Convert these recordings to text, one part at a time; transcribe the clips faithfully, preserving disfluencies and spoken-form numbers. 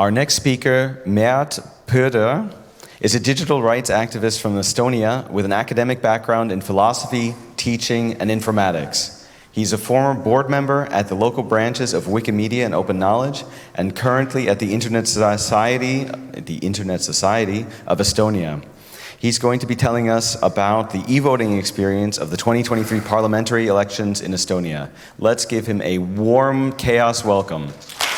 Our next speaker, Mert Pöder, is a digital rights activist from Estonia with an academic background in philosophy, teaching, and informatics. He's a former board member at the local branches of Wikimedia and Open Knowledge, and currently at the Internet Society, the Internet Society of Estonia. He's going to be telling us about the e-voting experience of the twenty twenty-three parliamentary elections in Estonia. Let's give him a warm chaos welcome.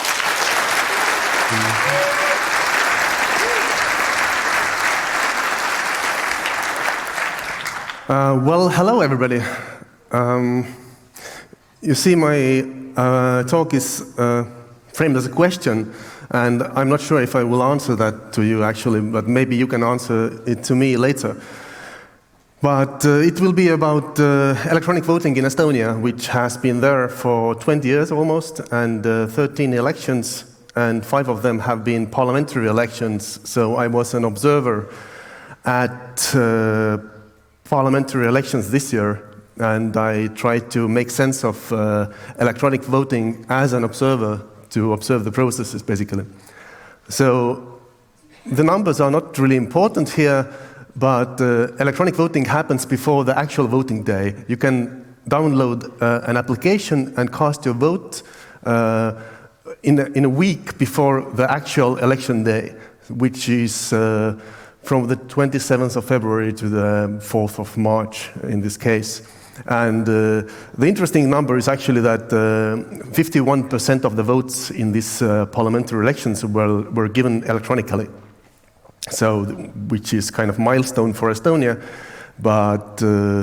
Uh, well, hello everybody. Um, you see, my uh, talk is uh, framed as a question, and I'm not sure if I will answer that to you actually, but maybe you can answer it to me later. But uh, it will be about uh, electronic voting in Estonia, which has been there for twenty years almost, and uh, thirteen elections, and five of them have been parliamentary elections. So I was an observer at uh, parliamentary elections this year, and I tried to make sense of uh, electronic voting as an observer to observe the processes, basically. So the numbers are not really important here, but uh, electronic voting happens before the actual voting day. You can download uh, an application and cast your vote uh, in, a, in a week before the actual election day, which is uh, from the twenty-seventh of February to the fourth of March in this case. And uh, the interesting number is actually that uh, fifty-one percent of the votes in these uh, parliamentary elections were, were given electronically. So, which is kind of milestone for Estonia, but uh,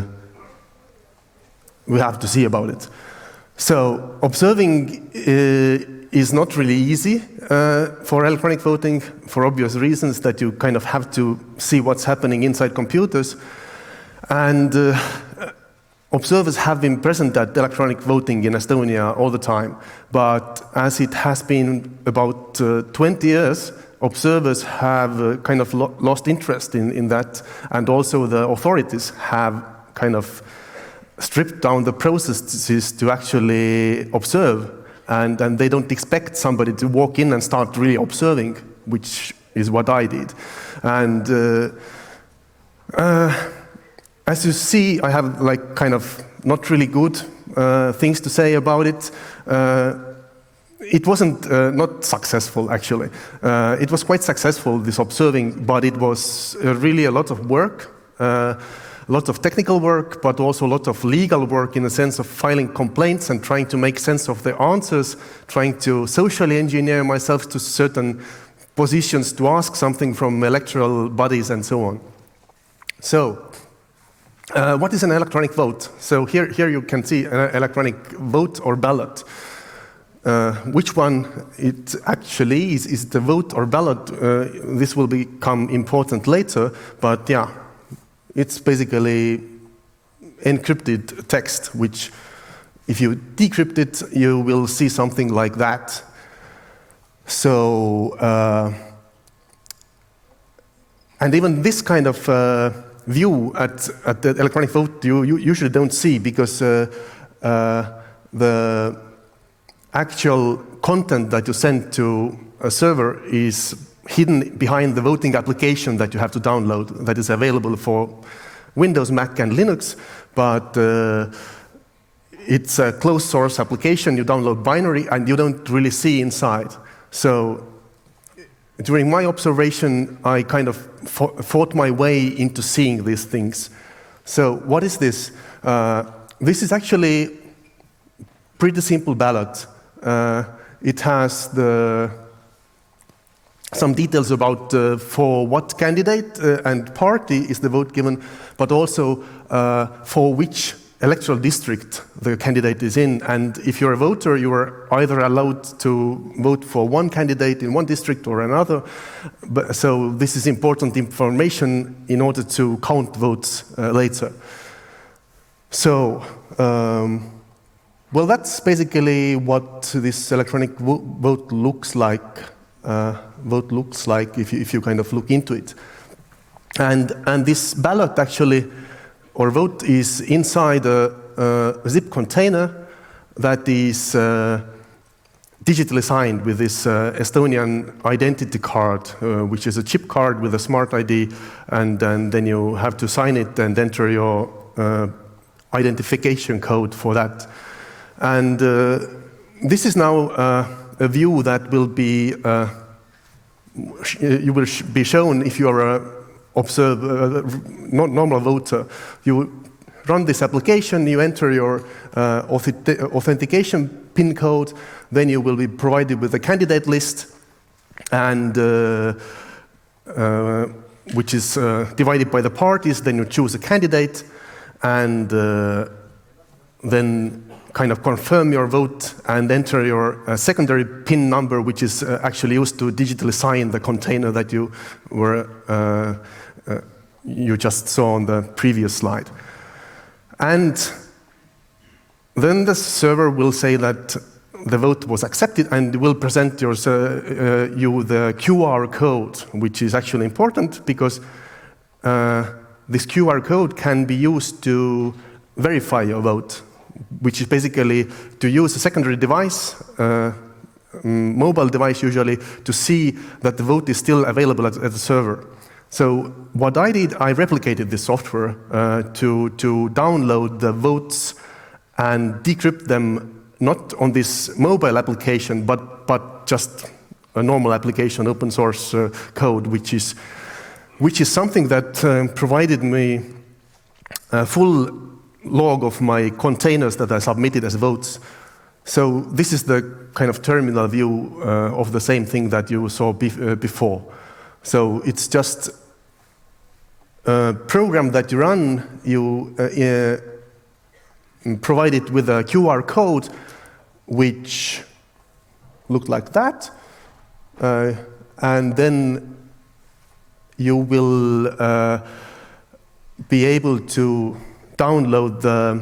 we have to see about it. So, observing uh, is not really easy uh, for electronic voting for obvious reasons that you kind of have to see what's happening inside computers. And uh, observers have been present at electronic voting in Estonia all the time. But as it has been about uh, twenty years, observers have uh, kind of lo lost interest in, in that. And also the authorities have kind of stripped down the processes to actually observe. And, and they don't expect somebody to walk in and start really observing, which is what I did. And uh, uh, as you see, I have like kind of not really good uh, things to say about it. Uh, it wasn't uh, not successful, actually. Uh, it was quite successful, this observing, but it was uh, really a lot of work. Uh, A lot of technical work, but also a lot of legal work in the sense of filing complaints and trying to make sense of the answers, trying to socially engineer myself to certain positions to ask something from electoral bodies and so on. So, uh, what is an electronic vote? So here, here you can see an electronic vote or ballot. Uh, which one it actually is, is the vote or ballot? Uh, this will become important later, but yeah. It's basically encrypted text, which if you decrypt it, you will see something like that. So, uh, and even this kind of uh, view at, at the electronic vote, you, you usually don't see because uh, uh, the actual content that you send to a server is hidden behind the voting application that you have to download that is available for Windows, Mac, and Linux, but uh, it's a closed source application. You download binary, and you don't really see inside. So during my observation, I kind of fought my way into seeing these things. So what is this? Uh, this is actually pretty simple ballot. Uh, it has the some details about uh, for what candidate uh, and party is the vote given, but also uh, for which electoral district the candidate is in. And if you're a voter, you are either allowed to vote for one candidate in one district or another. But, so this is important information in order to count votes uh, later. So, um, well, that's basically what this electronic vo vote looks like. Uh, vote looks like if you, if you kind of look into it. And, and this ballot actually, or vote, is inside a, a zip container that is uh, digitally signed with this uh, Estonian identity card, uh, which is a chip card with a smart I D, and, and then you have to sign it and enter your uh, identification code for that. And uh, this is now uh, a view that will be, uh, you will sh be shown if you are a observe, uh, not normal voter. You run this application, you enter your uh, authentic authentication PIN code, then you will be provided with a candidate list, and uh, uh, which is uh, divided by the parties. Then you choose a candidate, and uh, then kind of confirm your vote and enter your uh, secondary PIN number, which is uh, actually used to digitally sign the container that you were uh, uh, you just saw on the previous slide. And then the server will say that the vote was accepted, and will present your, uh, uh, you the Q R code, which is actually important because uh, this Q R code can be used to verify your vote, which is basically to use a secondary device, uh, mobile device usually, to see that the vote is still available at, at the server. So what I did, I replicated this software uh, to, to download the votes and decrypt them not on this mobile application, but, but just a normal application, open source uh, code, which is, which is something that uh, provided me a full log of my containers that I submitted as votes. So this is the kind of terminal view uh, of the same thing that you saw bef uh, before. So it's just a program that you run, you uh, uh, provide it with a Q R code, which looked like that, uh, and then you will uh, be able to download the,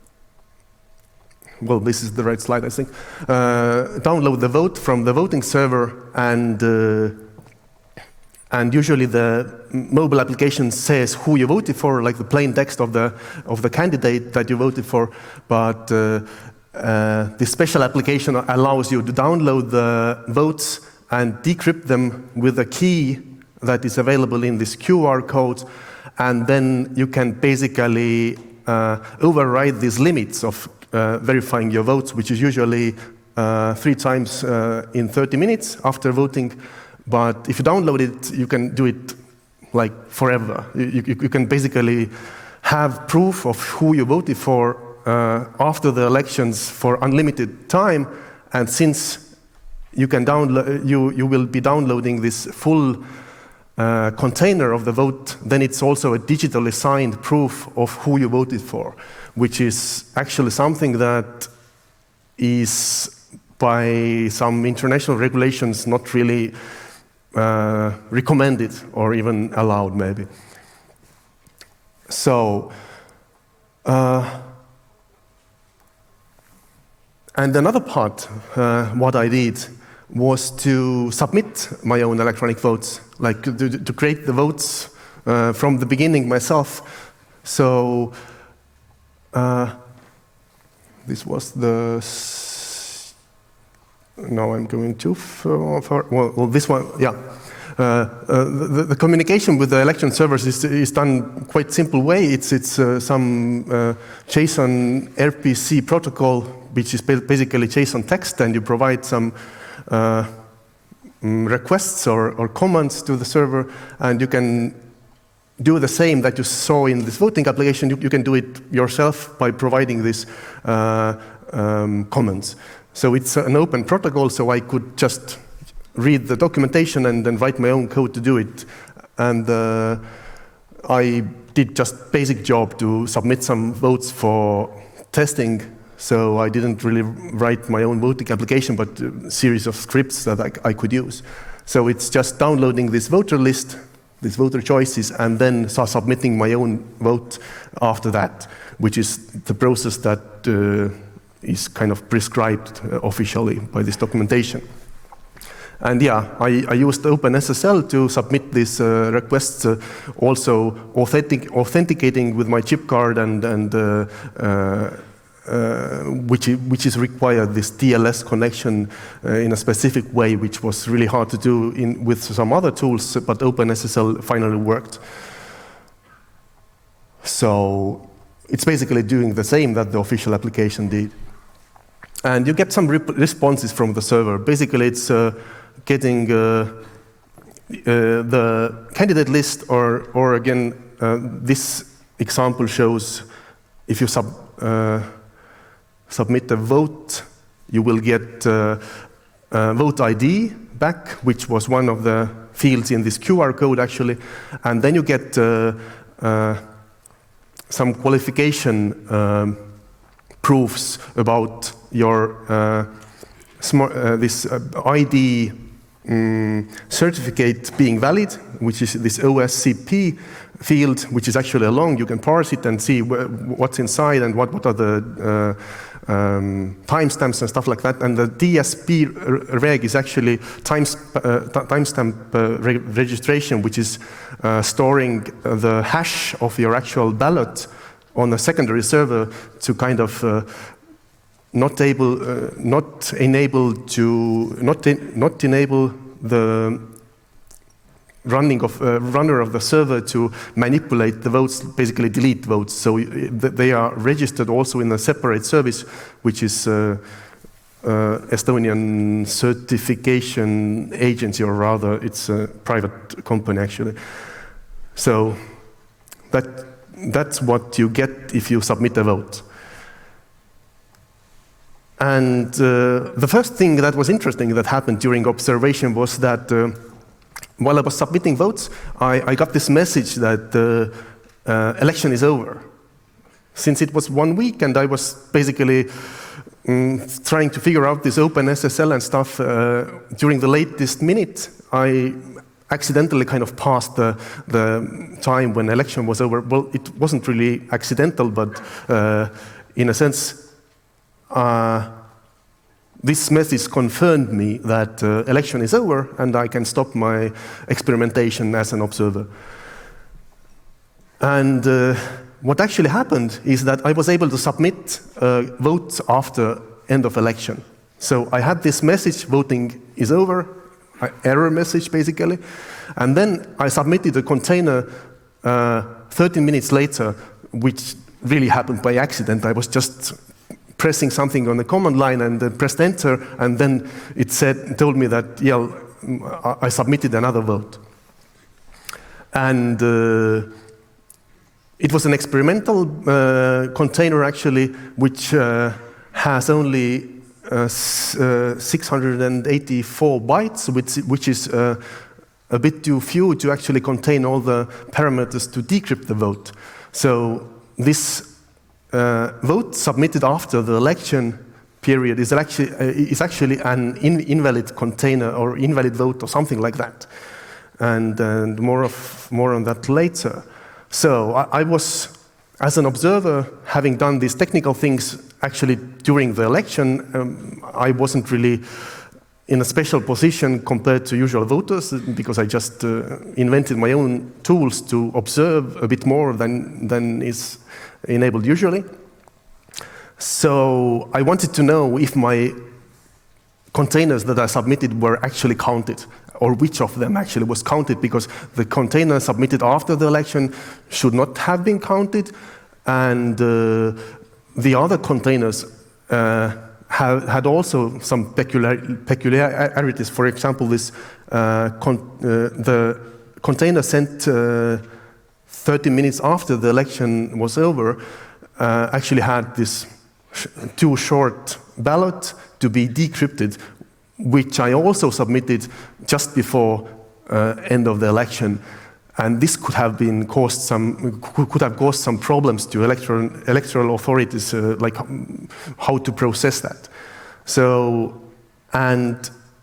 well, this is the right slide, I think, uh, download the vote from the voting server, and uh, and usually the mobile application says who you voted for, like the plain text of the of the candidate that you voted for, but uh, uh, this special application allows you to download the votes and decrypt them with a key that is available in this Q R code, and then you can basically uh, override these limits of uh, verifying your votes, which is usually uh, three times uh, in thirty minutes after voting. But if you download it, you can do it like forever. You, you, you can basically have proof of who you voted for uh, after the elections for unlimited time. And since you can download, you, you will be downloading this full uh, container of the vote, then it's also a digitally signed proof of who you voted for, which is actually something that is by some international regulations not really Uh, recommended or even allowed, maybe. So, uh, and another part, uh, what I did was to submit my own electronic votes, like to, to create the votes uh, from the beginning myself. So, uh, this was the. Now I'm going too far. Well, well this one, yeah. Uh, uh, the, the communication with the election servers is, is done quite simple way. It's, it's uh, some uh, JSON R P C protocol, which is basically JSON text, and you provide some uh, requests or, or commands to the server, and you can do the same that you saw in this voting application. You, you can do it yourself by providing these uh, um, commands. So it's an open protocol, so I could just read the documentation and then write my own code to do it. And uh, I did just basic job to submit some votes for testing, so I didn't really write my own voting application, but a series of scripts that I, I could use. So it's just downloading this voter list, these voter choices, and then start submitting my own vote after that, which is the process that uh, is kind of prescribed uh, officially by this documentation. And yeah, I, I used OpenSSL to submit these uh, requests, uh, also authentic, authenticating with my chip card and, and uh, uh, uh, which, is, which is required, this T L S connection uh, in a specific way, which was really hard to do in, with some other tools, but OpenSSL finally worked. So it's basically doing the same that the official application did. And you get some rep responses from the server. Basically, it's uh, getting uh, uh, the candidate list, or, or again, uh, this example shows if you sub, uh, submit a vote, you will get uh, uh, vote I D back, which was one of the fields in this Q R code, actually. And then you get uh, uh, some qualification um, proofs about your uh, smart, uh, this uh, I D um, certificate being valid, which is this O S C P field, which is actually a long. You can parse it and see wh what's inside and what, what are the uh, um, timestamps and stuff like that. And the D S P reg is actually times, uh, timestamp uh, re registration, which is uh, storing the hash of your actual ballot on a secondary server to kind of uh, not able, uh, not enable to, not, not enable the running of, uh, runner of the server to manipulate the votes, basically delete votes. So they are registered also in a separate service, which is uh, uh, Estonian Certification Agency, or rather it's a private company actually. So that, that's what you get if you submit a vote. And uh, the first thing that was interesting that happened during observation was that uh, while I was submitting votes, I, I got this message that the uh, uh, election is over. Since it was one week and I was basically um, trying to figure out this OpenSSL and stuff, uh, during the latest minute, I accidentally kind of passed the, the time when election was over. Well, it wasn't really accidental, but uh, in a sense, uh, this message confirmed me that uh, election is over and I can stop my experimentation as an observer. And uh, what actually happened is that I was able to submit uh, votes after end of election. So I had this message, voting is over, an error message basically, and then I submitted a container uh, thirteen minutes later, which really happened by accident. I was just pressing something on the command line and then pressed enter, and then it said, told me that, yeah, I submitted another vote. And uh, it was an experimental uh, container actually, which uh, has only uh, uh, six hundred eighty-four bytes, which, which is uh, a bit too few to actually contain all the parameters to decrypt the vote. So this Uh, vote submitted after the election period is actually, uh, is actually an in invalid container or invalid vote or something like that. And, and more, of, more on that later. So I, I was, as an observer, having done these technical things actually during the election, um, I wasn't really in a special position compared to usual voters because I just uh, invented my own tools to observe a bit more than, than is enabled usually. So I wanted to know if my containers that I submitted were actually counted, or which of them actually was counted, because the container submitted after the election should not have been counted, and uh, the other containers uh, have, had also some peculiar, peculiarities. For example, this uh, con uh, the container sent uh, thirty minutes after the election was over uh, actually had this sh too short ballot to be decrypted, which I also submitted just before uh, end of the election. And this could have been caused some, could have caused some problems to electoral, electoral authorities, uh, like how to process that. So, and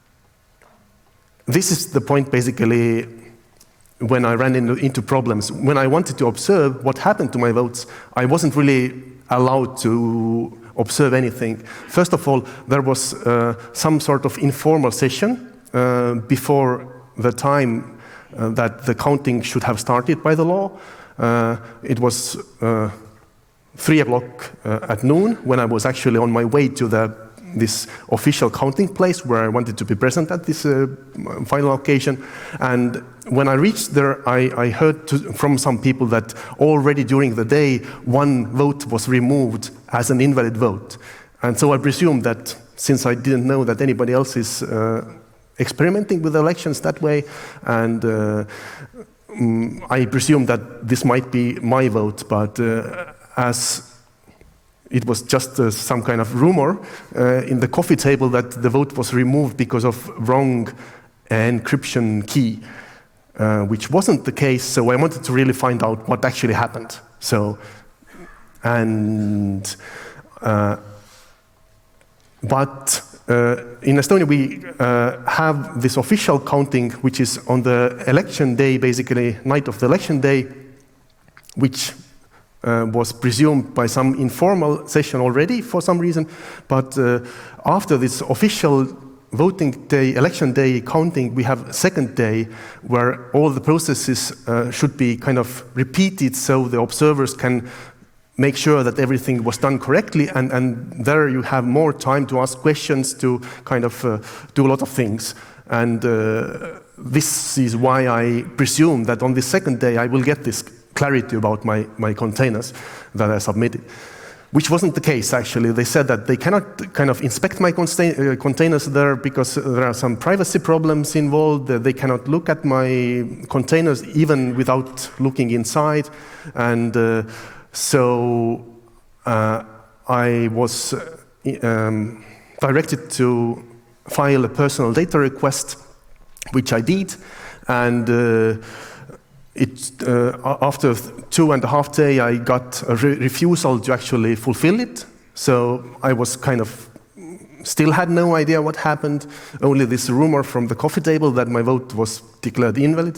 this is the point basically when I ran into, into problems. When I wanted to observe what happened to my votes, I wasn't really allowed to observe anything. First of all, there was uh, some sort of informal session uh, before the time uh, that the counting should have started by the law. Uh, it was uh, three o'clock uh, at noon, when I was actually on my way to the this official counting place where I wanted to be present at this uh, final occasion. And when I reached there, I, I heard to, from some people that already during the day, one vote was removed as an invalid vote. And so I presumed that since I didn't know that anybody else is uh, experimenting with elections that way, and uh, um, I presumed that this might be my vote, but uh, as it was just uh, some kind of rumor uh, in the coffee table that the vote was removed because of wrong encryption key, uh, which wasn't the case. So I wanted to really find out what actually happened. So, and uh, but uh, in Estonia we uh, have this official counting, which is on the election day, basically night of the election day, which Uh, was presumed by some informal session already for some reason, but uh, after this official voting day, election day counting, we have a second day where all the processes uh, should be kind of repeated so the observers can make sure that everything was done correctly, and, and there you have more time to ask questions, to kind of uh, do a lot of things. And uh, this is why I presume that on the second day I will get this clarity about my, my containers that I submitted, which wasn't the case actually. They said that they cannot kind of inspect my uh, containers there because there are some privacy problems involved. They cannot look at my containers even without looking inside. And uh, so uh, I was um, directed to file a personal data request, which I did. And uh, It, uh, after two and a half day, I got a re refusal to actually fulfill it. So I was kind of, still had no idea what happened, only this rumor from the coffee table that my vote was declared invalid.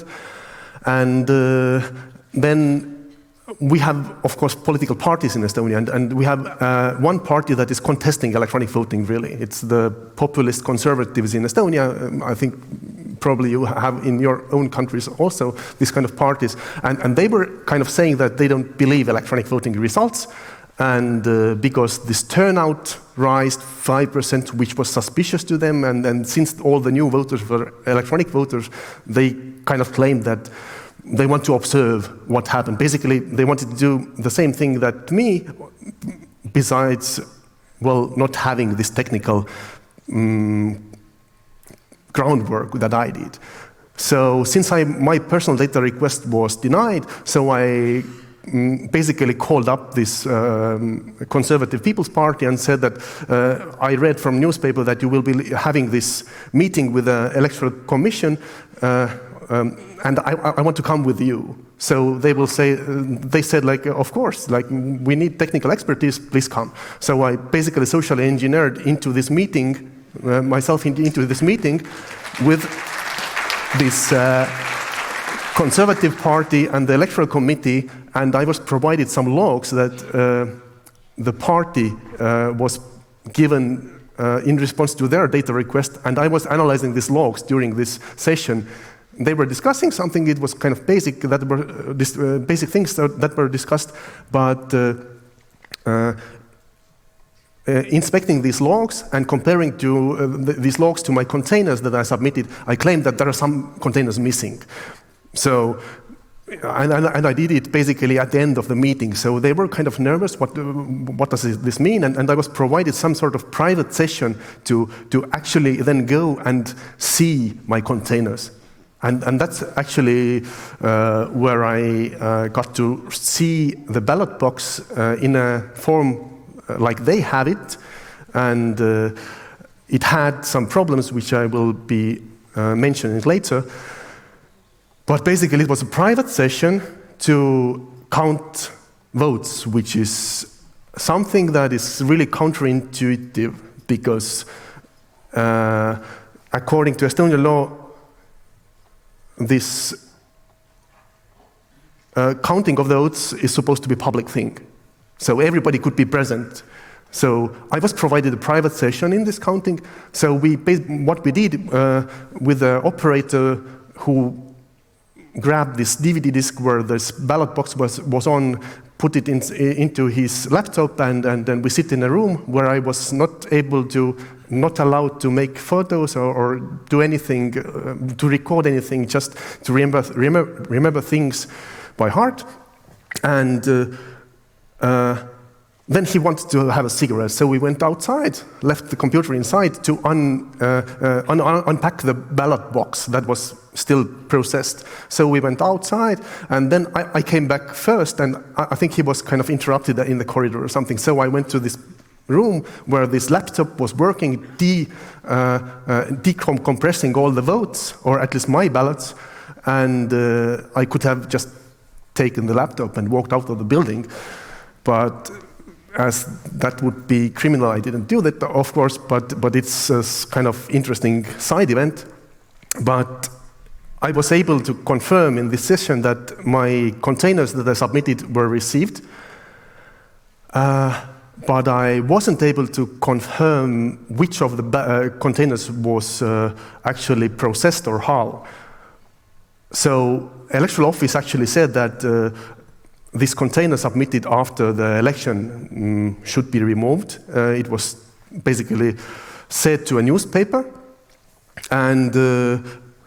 And uh, then we have, of course, political parties in Estonia, and, and we have uh, one party that is contesting electronic voting, really. It's the populist conservatives in Estonia. Um, I think probably you have in your own countries also these kind of parties. And, and they were kind of saying that they don't believe electronic voting results, and uh, because this turnout rised five percent, which was suspicious to them, and, and since all the new voters were electronic voters, they kind of claimed that they want to observe what happened. Basically, they wanted to do the same thing that me, besides, well, not having this technical um, groundwork that I did. So since I, my personal data request was denied, so I um, basically called up this um, Conservative People's Party and said that uh, I read from newspaper that you will be having this meeting with the Electoral Commission, uh, um, and I, I want to come with you. So they will say, uh, they said like, of course, like we need technical expertise, please come. So I basically socially engineered into this meeting, uh, myself in, into this meeting with this uh, Conservative Party and the Electoral Committee, and I was provided some logs that uh, the party uh, was given uh, in response to their data request, and I was analyzing these logs during this session. They were discussing something. It was kind of basic that were uh, this, uh, basic things that, that were discussed, but uh, uh, uh, inspecting these logs and comparing to uh, th these logs to my containers that I submitted, I claimed that there are some containers missing. So, and, and, and I did it basically at the end of the meeting. So they were kind of nervous. What uh, what does this mean? And, and I was provided some sort of private session to to actually then go and see my containers. And, and that's actually uh, where I uh, got to see the ballot box uh, in a form uh, like they have it. And uh, it had some problems, which I will be uh, mentioning later. But basically, it was a private session to count votes, which is something that is really counterintuitive because uh, according to Estonian law, this uh, counting of the votes is supposed to be a public thing. So everybody could be present. So I was provided a private session in this counting. So we, what we did uh, with the operator who grabbed this D V D disc where this ballot box was, was on, put it in, into his laptop, and, and then we sit in a room where I was not able to, not allowed to make photos or, or do anything, uh, to record anything, just to remember, remember, remember things by heart. And uh, uh, then he wanted to have a cigarette, so we went outside, left the computer inside to un, uh, uh, un, un, unpack the ballot box that was still processed. So we went outside, and then I, I came back first, and I, I think he was kind of interrupted in the corridor or something. So I went to this room where this laptop was working, de, uh, uh, decompressing all the votes, or at least my ballots, and uh, I could have just taken the laptop and walked out of the building. But as that would be criminal, I didn't do that, of course, but, but it's a kind of interesting side event. But I was able to confirm in this session that my containers that I submitted were received, uh, but I wasn't able to confirm which of the uh, containers was uh, actually processed or H A L. So electoral office actually said that uh, this container submitted after the election um, should be removed. Uh, it was basically said to a newspaper. And uh,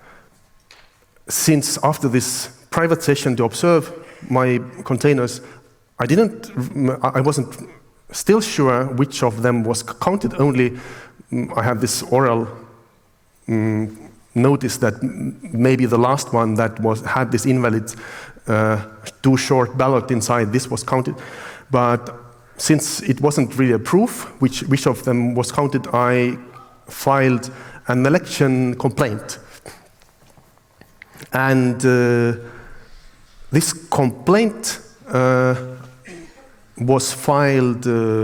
since after this private session to observe my containers, I didn't, I wasn't still sure which of them was counted. Only um, I have this oral um, notice that maybe the last one that was had this invalid uh, too short ballot inside, this was counted. But since it wasn't really a proof which, which of them was counted, I filed an election complaint. And uh, this complaint uh, was filed uh,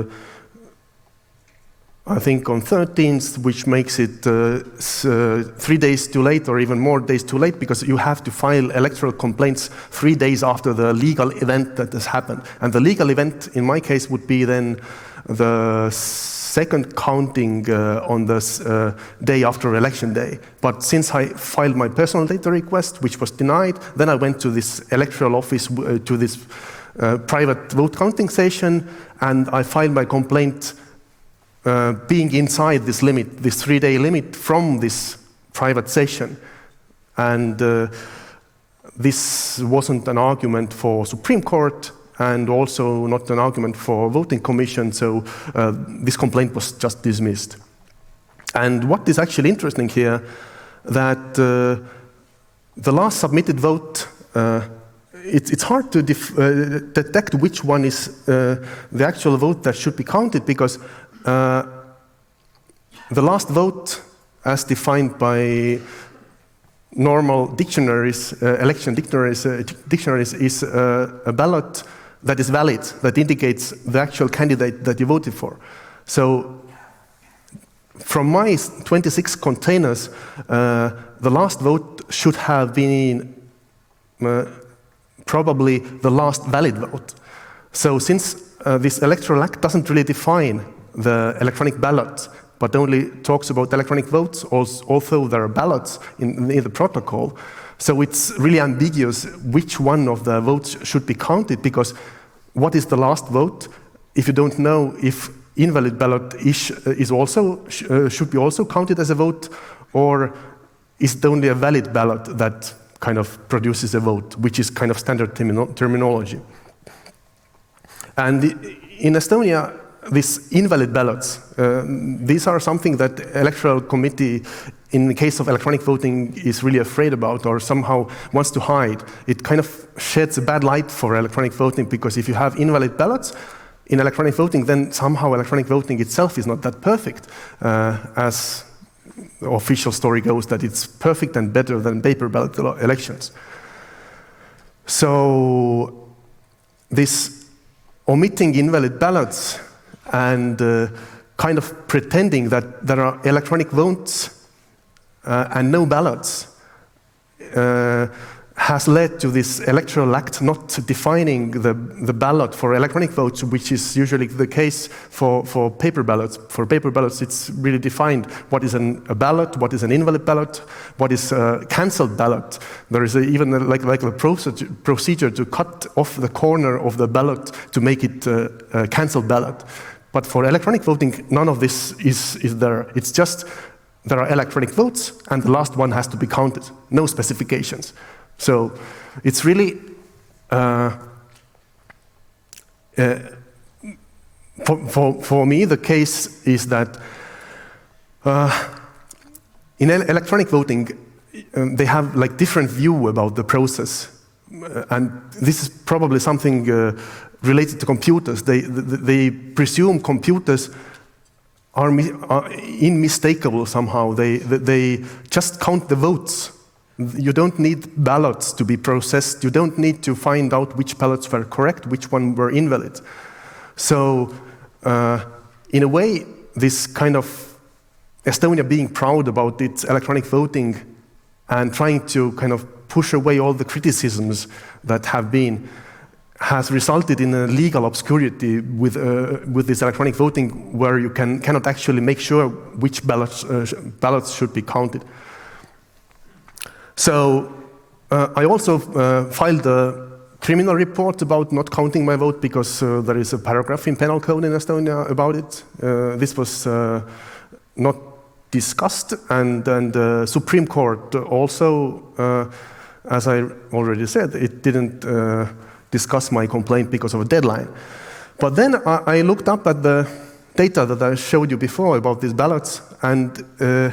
I think on thirteenth, which makes it uh, uh, three days too late, or even more days too late, because you have to file electoral complaints three days after the legal event that has happened. And the legal event, in my case, would be then the second counting uh, on the uh, day after election day. But since I filed my personal data request, which was denied, then I went to this electoral office, uh, to this uh, private vote counting station, and I filed my complaint Uh, being inside this limit, this three-day limit from this private session. And uh, this wasn't an argument for Supreme Court, and also not an argument for voting commission, so uh, this complaint was just dismissed. And what is actually interesting here, that uh, the last submitted vote, uh, it, it's hard to def uh, detect which one is uh, the actual vote that should be counted, because Uh, the last vote, as defined by normal dictionaries, uh, election dictionaries, uh, dictionaries is uh, a ballot that is valid, that indicates the actual candidate that you voted for. So from my twenty-six containers, uh, the last vote should have been uh, probably the last valid vote. So since uh, this electoral act doesn't really define the electronic ballot, but only talks about electronic votes, although there are ballots in, in the protocol. So it's really ambiguous which one of the votes should be counted, because what is the last vote if you don't know if invalid ballot is, is also, uh, should be also counted as a vote, or is it only a valid ballot that kind of produces a vote, which is kind of standard termino terminology. And in Estonia, these invalid ballots, uh, these are something that electoral committee, in the case of electronic voting, is really afraid about, or somehow wants to hide. It kind of sheds a bad light for electronic voting, because if you have invalid ballots in electronic voting, then somehow electronic voting itself is not that perfect, uh, as the official story goes, that it's perfect and better than paper ballot elections. So this omitting invalid ballots and uh, kind of pretending that there are electronic votes uh, and no ballots, uh, has led to this electoral act not defining the, the ballot for electronic votes, which is usually the case for, for paper ballots. For paper ballots, it's really defined what is an, a ballot, what is an invalid ballot, what is a cancelled ballot. There is a, even a, like, like a procedure, procedure to cut off the corner of the ballot to make it uh, a cancelled ballot. But for electronic voting, none of this is, is there. It's just there are electronic votes, and the last one has to be counted. No specifications. So it's really, uh, uh, for, for, for me, the case is that uh, in electronic voting, um, they have like different view about the process. Uh, and this is probably something uh, related to computers. They, they, they presume computers are, are unmistakable somehow. They, they just count the votes. You don't need ballots to be processed. You don't need to find out which ballots were correct, which one were invalid. So, uh, in a way, this kind of Estonia being proud about its electronic voting and trying to kind of push away all the criticisms that have been has resulted in a legal obscurity with, uh, with this electronic voting where you can, cannot actually make sure which ballots, uh, ballots should be counted. So uh, I also uh, filed a criminal report about not counting my vote because uh, there is a paragraph in penal code in Estonia about it. Uh, this was uh, not discussed, and, and the Supreme Court also, uh, as I already said, it didn't uh, discuss my complaint because of a deadline. But then I, I looked up at the data that I showed you before about these ballots, and uh,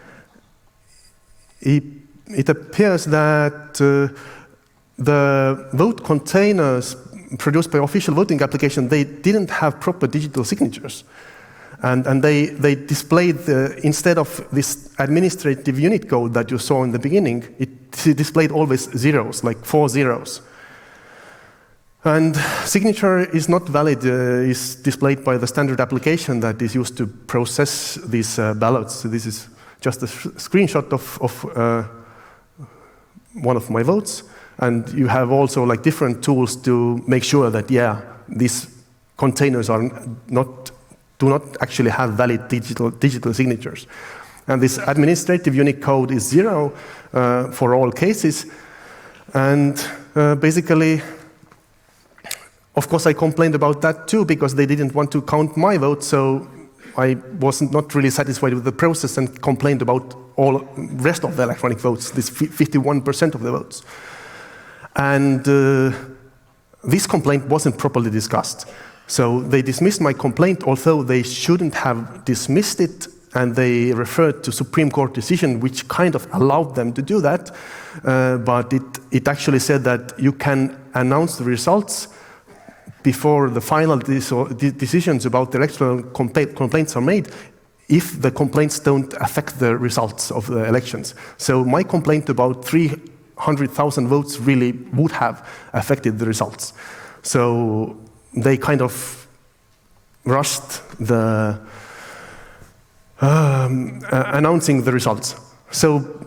it It appears that uh, the vote containers produced by official voting application, they didn't have proper digital signatures. And, and they, they displayed, the, instead of this administrative unit code that you saw in the beginning, it displayed always zeros, like four zeros. And signature is not valid, uh, is displayed by the standard application that is used to process these uh, ballots. So this is just a screenshot of, of uh, one of my votes, and you have also like different tools to make sure that yeah, these containers are not do not actually have valid digital digital signatures. And this administrative Unicode is zero uh, for all cases, and uh, basically, of course, I complained about that too because they didn't want to count my vote, so I was not really satisfied with the process and complained about all rest of the electronic votes, this fifty-one percent of the votes. And uh, this complaint wasn't properly discussed. So they dismissed my complaint, although they shouldn't have dismissed it, and they referred to Supreme Court decision, which kind of allowed them to do that. Uh, but it, it actually said that you can announce the results before the final decisions about the electoral complaints are made, if the complaints don't affect the results of the elections. So my complaint about three hundred thousand votes really would have affected the results. So they kind of rushed the um, uh, announcing the results. So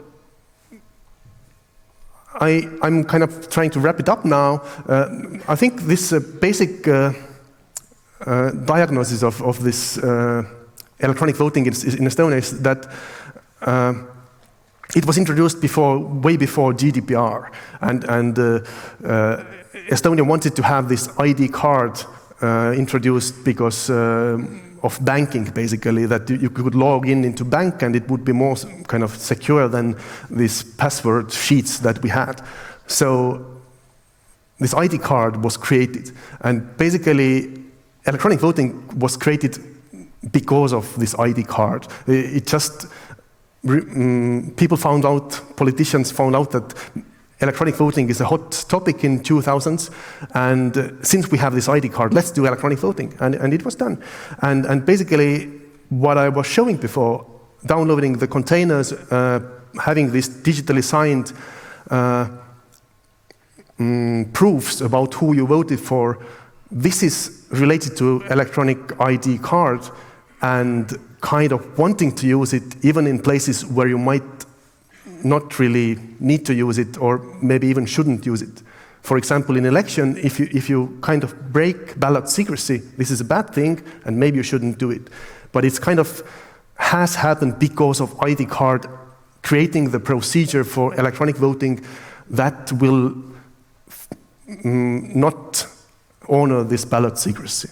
I, I'm kind of trying to wrap it up now. Uh, I think this uh, basic uh, uh, diagnosis of, of this uh, electronic voting is, is in Estonia is that uh, it was introduced before, way before G D P R, and, and uh, uh, Estonia wanted to have this I D card uh, introduced because uh, of banking, basically, that you could log in into bank and it would be more kind of secure than these password sheets that we had. So this I D card was created, and basically electronic voting was created because of this I D card. It just, um, people found out, politicians found out that electronic voting is a hot topic in two thousands, and uh, since we have this I D card, let's do electronic voting, and, and it was done. And, and basically, what I was showing before, downloading the containers, uh, having this digitally signed uh, um, proofs about who you voted for, this is related to electronic I D card, and kind of wanting to use it even in places where you might not really need to use it, or maybe even shouldn't use it. For example, in election, if you, if you kind of break ballot secrecy, this is a bad thing, and maybe you shouldn't do it. But it's kind of has happened because of I D card creating the procedure for electronic voting that will mm, not honor this ballot secrecy.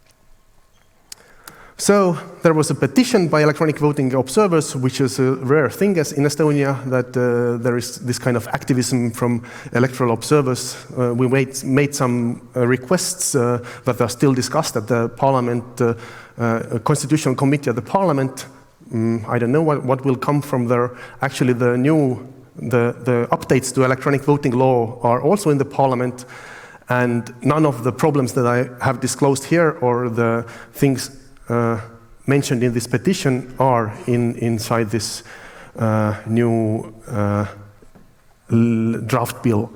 So there was a petition by electronic voting observers, which is a rare thing as in Estonia, that uh, there is this kind of activism from electoral observers. Uh, we made, made some uh, requests uh, that are still discussed at the parliament, uh, uh, constitutional committee of the parliament. Mm, I don't know what, what will come from there. Actually, the new, the, the updates to electronic voting law are also in the parliament, and none of the problems that I have disclosed here or the things Uh, mentioned in this petition are in, inside this uh, new uh, draft bill.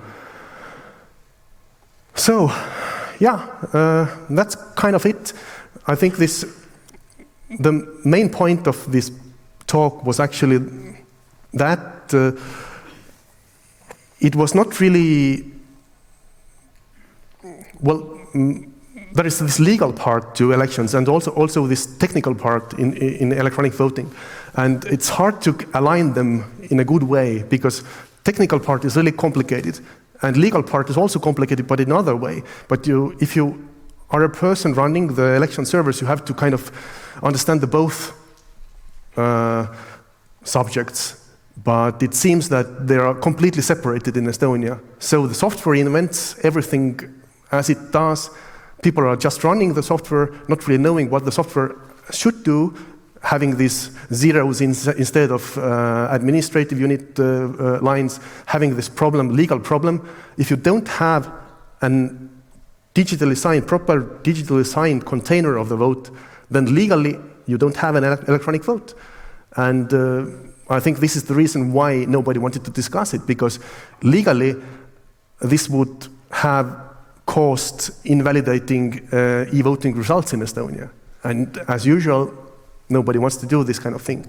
So, yeah, uh, that's kind of it. I think this, the main point of this talk was actually that uh, it was not really, well, mm, there is this legal part to elections and also, also this technical part in, in electronic voting. And it's hard to align them in a good way because technical part is really complicated and legal part is also complicated but in another way. But you, if you are a person running the election servers, you have to kind of understand the both uh, subjects. But it seems that they are completely separated in Estonia. So the software invents everything as it does. People are just running the software, not really knowing what the software should do, having these zeros in, instead of uh, administrative unit uh, uh, lines, having this problem, legal problem. If you don't have a digitally signed, proper digitally signed container of the vote, then legally you don't have an ele- electronic vote. And uh, I think this is the reason why nobody wanted to discuss it, because legally this would have caused invalidating uh, e-voting results in Estonia. And as usual, nobody wants to do this kind of thing.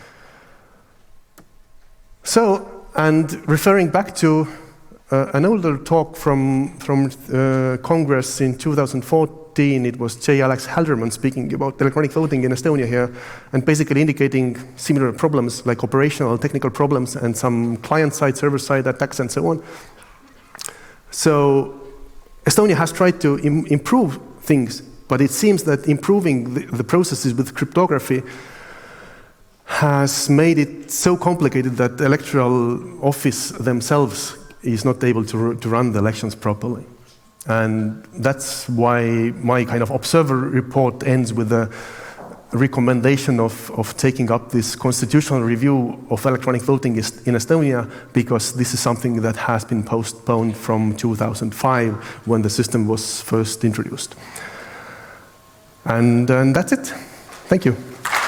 So, and referring back to uh, an older talk from, from uh, Congress in two thousand fourteen, it was J. Alex Halderman speaking about electronic voting in Estonia here, and basically indicating similar problems like operational, technical problems, and some client-side, server-side attacks, and so on. So, Estonia has tried to im- improve things, but it seems that improving the, the processes with cryptography has made it so complicated that the electoral office themselves is not able to, r- to run the elections properly. And that's why my kind of observer report ends with a recommendation of, of taking up this constitutional review of electronic voting in Estonia, because this is something that has been postponed from two thousand five when the system was first introduced. And, and that's it. Thank you.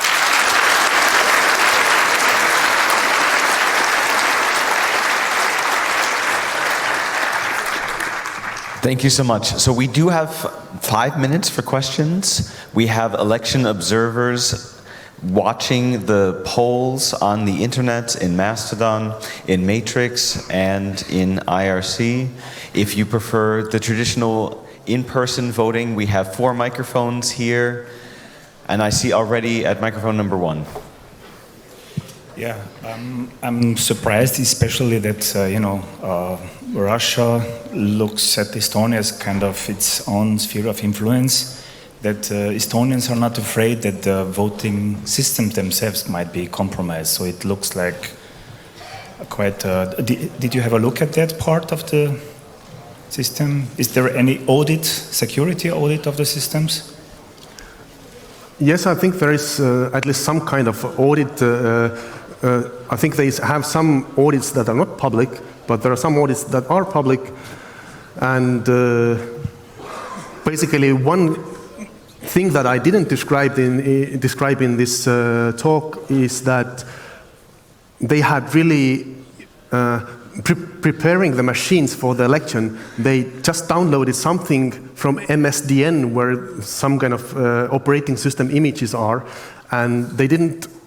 Thank you so much. So we do have five minutes for questions. We have election observers watching the polls on the internet, in Mastodon, in Matrix, and in I R C. If you prefer the traditional in-person voting, we have four microphones here. And I see already at microphone number one. Yeah, um, I'm surprised, especially that uh, you know uh, Russia looks at Estonia as kind of its own sphere of influence. That uh, Estonians are not afraid that the voting systems themselves might be compromised. So it looks like quite. Uh, did, did you have a look at that part of the system? Is there any audit, security audit of the systems? Yes, I think there is uh, at least some kind of audit. Uh, uh, I think they have some audits that are not public, but there are some audits that are public. And uh, basically, one thing that I didn't describe in, uh, describe in this uh, talk is that they had really uh, pre- preparing the machines for the election. They just downloaded something from M S D N where some kind of uh, operating system images are, and they didn't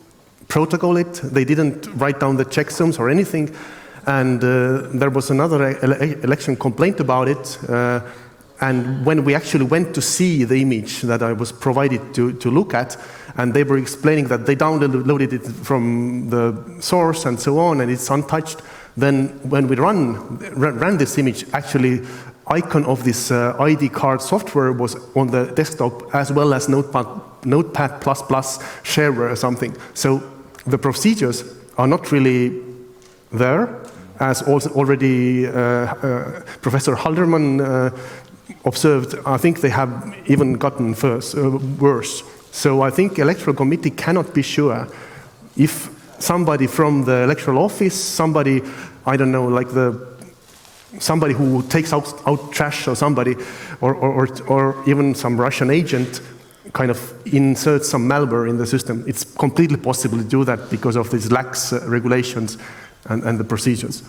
protocol it. They didn't write down the checksums or anything. And uh, there was another ele election complaint about it. Uh, and when we actually went to see the image that I was provided to, to look at, and they were explaining that they downloaded it from the source and so on, and it's untouched, then when we run, ran this image, actually icon of this uh, I D card software was on the desktop, as well as Notepad, Notepad plus plus shareware or something. So the procedures are not really there, as also already uh, uh, Professor Halderman uh, observed. I think they have even gotten first, uh, worse. So I think electoral committee cannot be sure if somebody from the electoral office, somebody, I don't know, like the somebody who takes out, out trash or somebody, or, or, or, or even some Russian agent kind of inserts some malware in the system. It's completely possible to do that because of these lax uh, regulations and, and the procedures.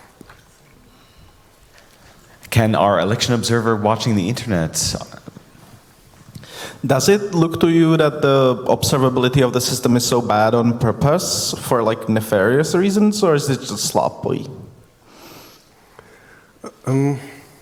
Can our election observer watching the internet, does it look to you that the observability of the system is so bad on purpose for like nefarious reasons, or is it just sloppy? Um,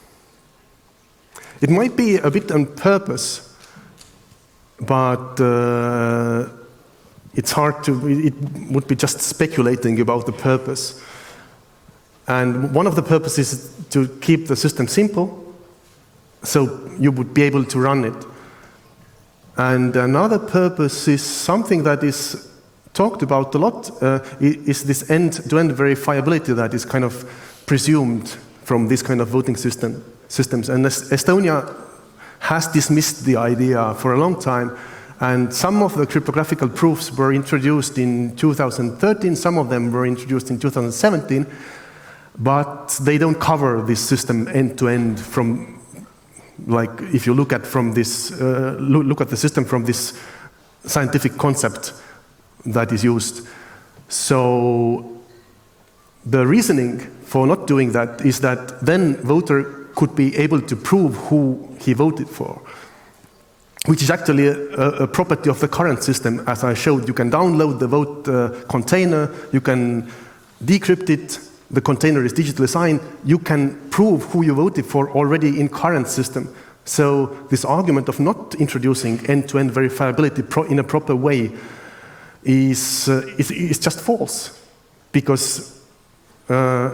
it might be a bit on purpose, but uh, it's hard to, it would be just speculating about the purpose. And one of the purposes is to keep the system simple, so you would be able to run it. And another purpose is something that is talked about a lot, uh, is this end-to-end verifiability that is kind of presumed from this kind of voting system, systems. And Estonia has dismissed the idea for a long time, and some of the cryptographical proofs were introduced in two thousand thirteen, some of them were introduced in two thousand seventeen, but they don't cover this system end-to-end from, like, if you look at from this, uh, look, look at the system from this scientific concept that is used. So the reasoning for not doing that is that then voter could be able to prove who he voted for, which is actually a, a property of the current system. As I showed, you can download the vote uh, container, you can decrypt it, the container is digitally signed, you can prove who you voted for already in current system. So this argument of not introducing end-to-end verifiability pro in a proper way is, uh, is, is just false, because uh,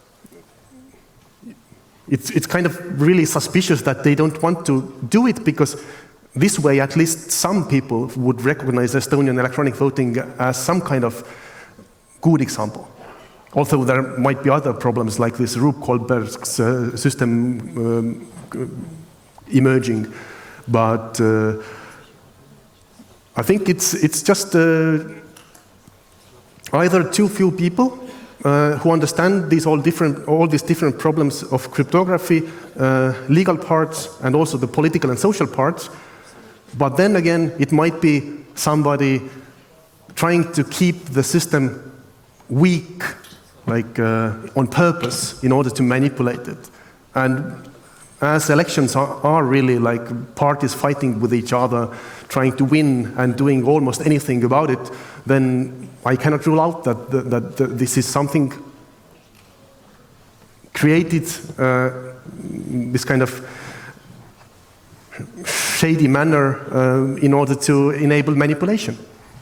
it's, it's kind of really suspicious that they don't want to do it, because this way at least some people would recognize Estonian electronic voting as some kind of good example. Although there might be other problems like this Rube Goldberg's uh, system um, emerging, but uh, I think it's it's just uh, either too few people uh, who understand these all different all these different problems of cryptography, uh, legal parts, and also the political and social parts. But then again, it might be somebody trying to keep the system weak, like uh, on purpose, in order to manipulate it. And as elections are, are really like parties fighting with each other, trying to win and doing almost anything about it, then I cannot rule out that, that, that, that this is something created, uh, this kind of shady manner uh, in order to enable manipulation.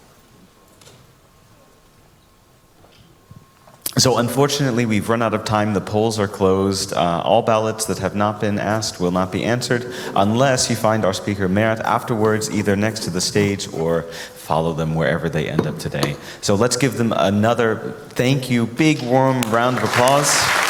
So unfortunately, we've run out of time. The polls are closed. Uh, all ballots that have not been asked will not be answered unless you find our speaker Merat afterwards, either next to the stage or follow them wherever they end up today. So let's give them another thank you, big warm round of applause.